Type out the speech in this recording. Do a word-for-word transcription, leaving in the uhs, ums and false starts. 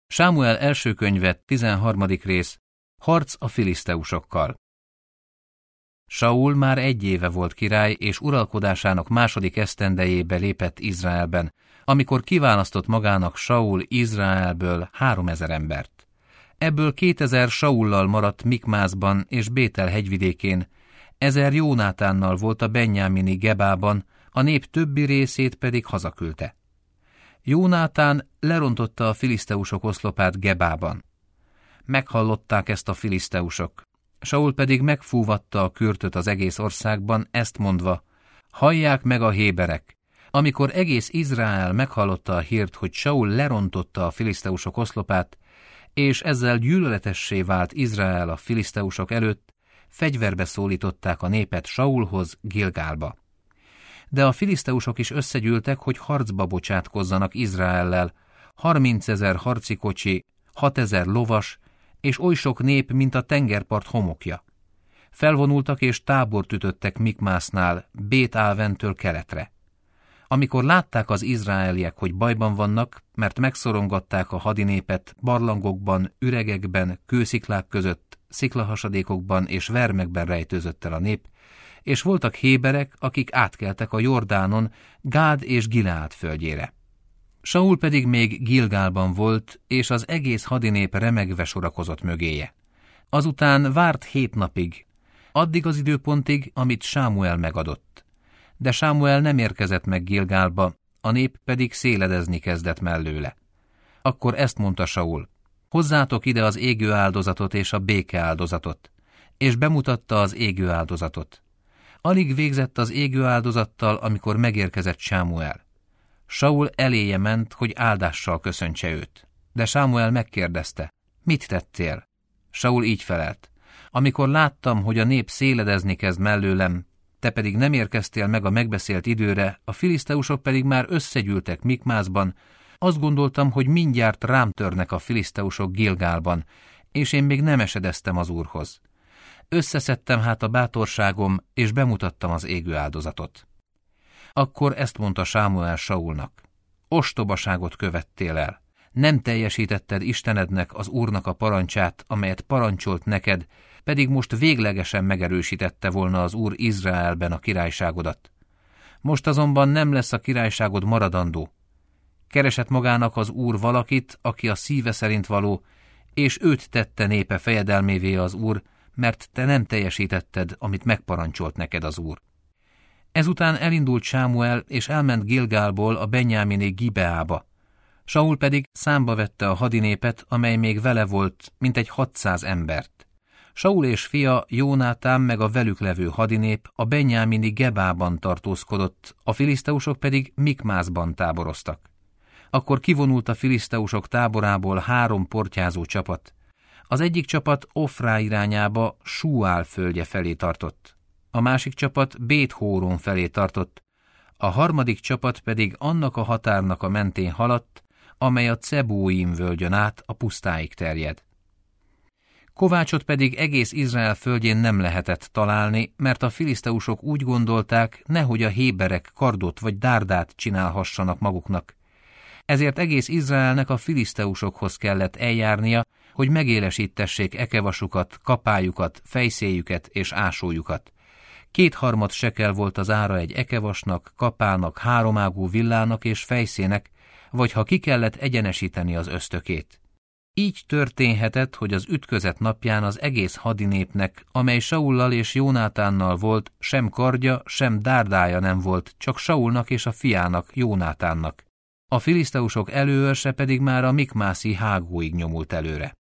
Sámuel első könyve, tizenharmadik rész, harc a filiszteusokkal. Saul már egy éve volt király, és uralkodásának második esztendejébe lépett Izraelben, amikor kiválasztott magának Saul Izraelből háromezer embert. Ebből kétezer Saullal maradt Mikmászban és Bétel hegyvidékén, ezer Jónátánnal volt a benjámini Gebában, a nép többi részét pedig hazaküldte. Jónátán lerontotta a filiszteusok oszlopát Gebában. Meghallották ezt a filiszteusok. Saul pedig megfúvatta a kürtöt az egész országban, ezt mondva: hallják meg a héberek! Amikor egész Izrael meghallotta a hírt, hogy Saul lerontotta a filiszteusok oszlopát, és ezzel gyűlöletessé vált Izrael a filiszteusok előtt, fegyverbe szólították a népet Saulhoz, Gilgálba. De a filiszteusok is összegyűltek, hogy harcba bocsátkozzanak Izraellel, harmincezer harci kocsi, hatezer lovas, és oly sok nép, mint a tengerpart homokja. Felvonultak és tábort ütöttek Mikmásznál, Bét-Áventől keletre. Amikor látták az izraeliek, hogy bajban vannak, mert megszorongatták a hadinépet barlangokban, üregekben, kősziklák között, sziklahasadékokban és vermekben rejtőzött el a nép, és voltak héberek, akik átkeltek a Jordánon Gád és Gileád földjére. Saul pedig még Gilgálban volt, és az egész hadinép remegve sorakozott mögéje. Azután várt hét napig, addig az időpontig, amit Sámuel megadott. De Sámuel nem érkezett meg Gilgálba, a nép pedig széledezni kezdett mellőle. Akkor ezt mondta Saul: hozzátok ide az égő áldozatot és a béke áldozatot, és bemutatta az égő áldozatot. Alig végzett az égő áldozattal, amikor megérkezett Sámuel. Saul eléje ment, hogy áldással köszöntse őt. De Sámuel megkérdezte: mit tettél? Saul így felelt: amikor láttam, hogy a nép széledezni kezd mellőlem, te pedig nem érkeztél meg a megbeszélt időre, a filiszteusok pedig már összegyűltek Mikmászban, azt gondoltam, hogy mindjárt rám törnek a filiszteusok Gilgálban, és én még nem esedeztem az Úrhoz. Összeszedtem hát a bátorságom, és bemutattam az égő áldozatot. Akkor ezt mondta Sámuel Saulnak: ostobaságot követtél el. Nem teljesítetted Istenednek, az Úrnak a parancsát, amelyet parancsolt neked, pedig most véglegesen megerősítette volna az Úr Izraelben a királyságodat. Most azonban nem lesz a királyságod maradandó. Keresett magának az Úr valakit, aki a szíve szerint való, és őt tette népe fejedelmévé az Úr, mert te nem teljesítetted, amit megparancsolt neked az Úr. Ezután elindult Sámuel, és elment Gilgálból a benjámini Gibeába. Saul pedig számba vette a hadinépet, amely még vele volt, mintegy hatszáz embert. Saul és fia Jónátán meg a velük levő hadinép a benjámini Gebában tartózkodott, a filiszteusok pedig Mikmászban táboroztak. Akkor kivonult a filiszteusok táborából három portyázó csapat. Az egyik csapat Ofrá irányába, Súál földje felé tartott. A másik csapat Bét-Hóron felé tartott, a harmadik csapat pedig annak a határnak a mentén haladt, amely a Cebóim völgyön át a pusztáig terjed. Kovácsot pedig egész Izrael földjén nem lehetett találni, mert a filiszteusok úgy gondolták, nehogy a héberek kardot vagy dárdát csinálhassanak maguknak. Ezért egész Izraelnek a filiszteusokhoz kellett eljárnia, hogy megélesítessék ekevasukat, kapályukat, fejszéjüket és ásójukat. Kétharmad sekel volt az ára egy ekevasnak, kapának, háromágú villának és fejszének, vagy ha ki kellett egyenesíteni az ösztökét. Így történhetett, hogy az ütközet napján az egész hadinépnek, amely Saullal és Jónátánnal volt, sem kardja, sem dárdája nem volt, csak Saulnak és a fiának, Jónátánnak. A filiszteusok előőrse pedig már a mikmászi hágóig nyomult előre.